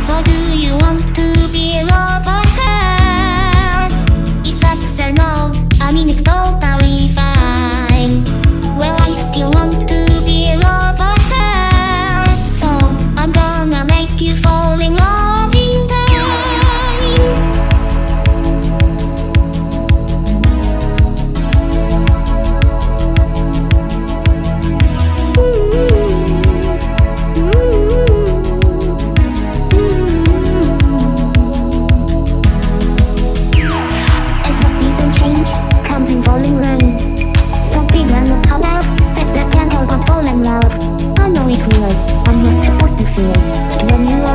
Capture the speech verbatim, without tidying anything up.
So do you want to be lovers? If that's a no, I mean it's totally fine. Well, I still want to be lovers, so I'm gonna make you fall in love in time. As the seasons change, comes in falling rain. Some people are not allowed, sex that can't help but fall in love. I know it's weird, I'm not supposed to feel, but when you are